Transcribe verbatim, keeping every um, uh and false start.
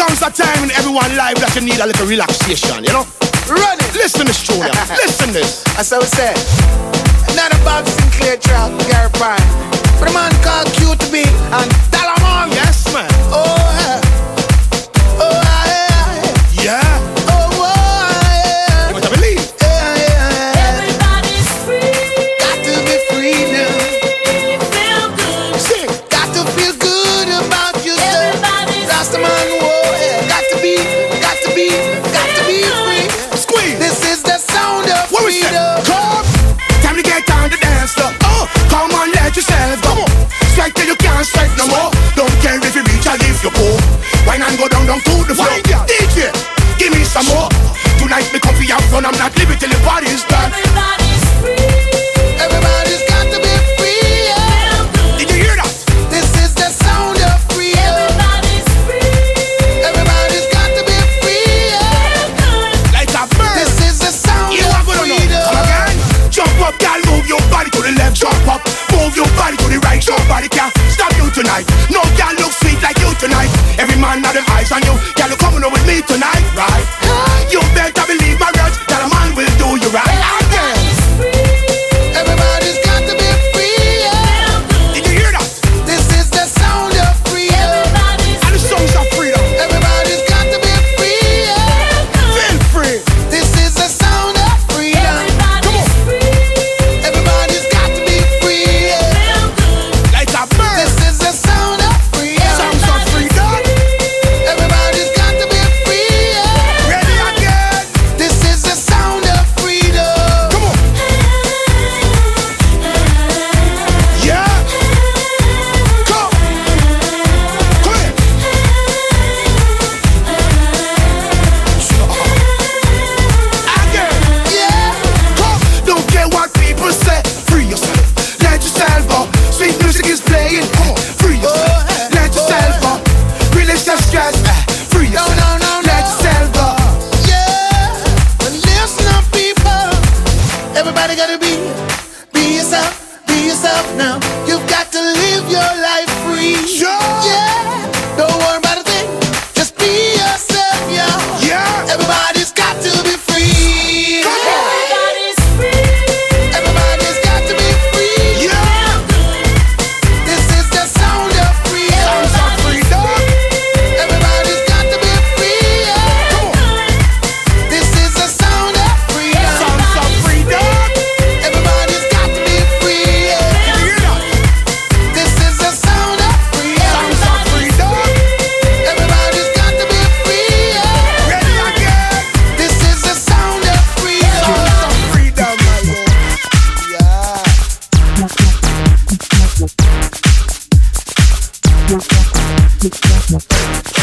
comes a time in everyone's life that you need a little relaxation, you know? Run it. Listen to this, Julia. Listen this. That's how it said. Another Bob Sinclair track, Gary Prime. But a man called Q to be and Dalamon. Yes, man. Oh, yeah. Oh, yeah. Yeah. Oh, oh, yeah. You want to believe? Yeah, yeah. Everybody's free. Got to be free now. Feel good. Sing. Got to feel good about yourself. Everybody's Rasta man, whoa, yeah. Got to be, got to be, got to be free. Squeeze. This is the sound of What we say? freedom. Come. Time to get on the dance floor. Oh, come on, let yourself go. Strike till you can't strike no more. Don't care if you reach or if you go. Wine and go down, down to the floor. D J, give me some more. Tonight me comfy out front. I'm not leaving till the party's done. Everybody's free. Everybody's got to be free. Yeah. Feel good. Did you hear that? This is the sound of freedom. Everybody's free. Everybody's got to be free. Yeah. Feel good. Like a bird. This is the sound You of are gonna know. freedom. Come again. Jump up, girl, move your body to the left. Jump up, move your body to the right. Nobody can stop you tonight. No girl look sweet like you tonight. Every man have them eyes on you. Girl, you coming up with me tonight, right? You better believe my words that a man will do you right. Again. Everybody's free. Everybody's got to be free. Yeah. Feel good. Did you hear that? This is the sound of freedom. Everybody's And the songs of freedom. Everybody's got to be free. Yeah. feel good. Feel free. This is the sound of freedom. Everybody's free. Everybody's got to be free. Yeah. Feel good. Like a bird. This is the sound of freedom. Songs of freedom. Everybody's got to be free. Yeah. Ready again. This is the sound of freedom. Come on. Yeah. Come. Come here. Again. Yeah. Come. Don't care what people say. Free yourself. Let yourself go. Sweet music is playing. Come on. Free yourself. Oh, Let yourself go. Release your stress. Free No, yourself. no, no, no. Let yourself go. Yeah. But listen up, people. Everybody gotta be, be yourself, be yourself now. You've got to live your life free. Sure. Yeah. Don't worry about a thing. Just be yourself, yeah. Yeah. Everybody's got to be free. Come on. Everybody's free. Everybody's got to be free. Yeah. This is the sound of freedom. Sounds of freedom. Everybody's got to be free. Yeah. Come on. This is the sound of freedom. Sounds of freedom. Everybody's got to be free. Yeah. Did you hear that? This is the sound of freedom. Sounds of freedom. Everybody's got to be free. Yeah. Ready again. This is the sound of freedom. Sounds of freedom, my lord. Yeah.